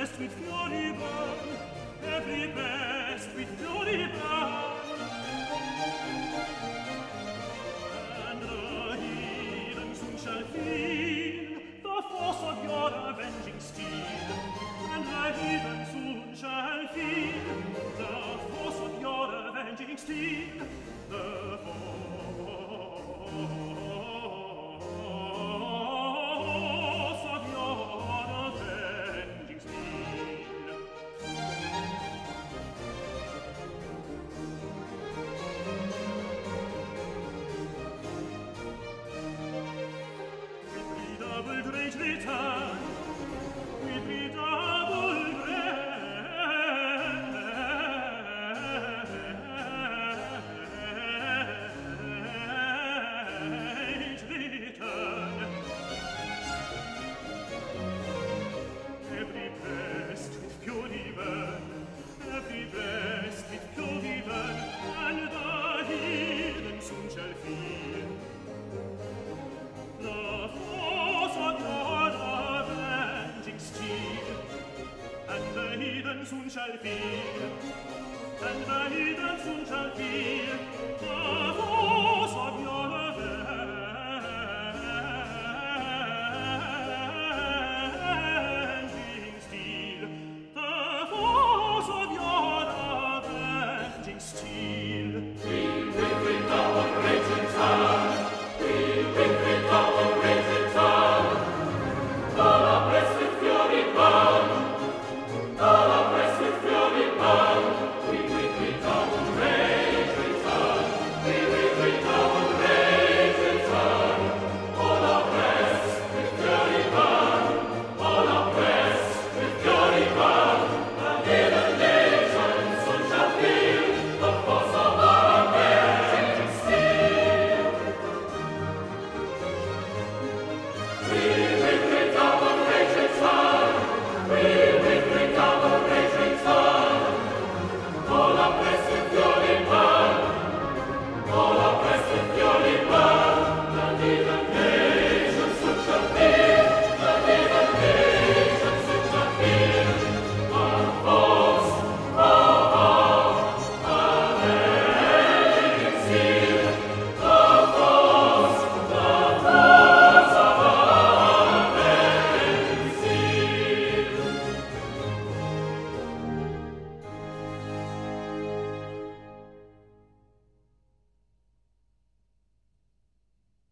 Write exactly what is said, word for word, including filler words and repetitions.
best with fury burn, every best with fury burn. And the heathen soon shall feel the force of your avenging steel. And the heathen soon shall feel the force of your avenging steel. The force return, with redoubled rage return. Every breast with fury burn, every breast with fury burn, and the heathen soon shall feel the force of your avenging steel. And the heathen soon shall feel, and the heathen soon shall feel the force of your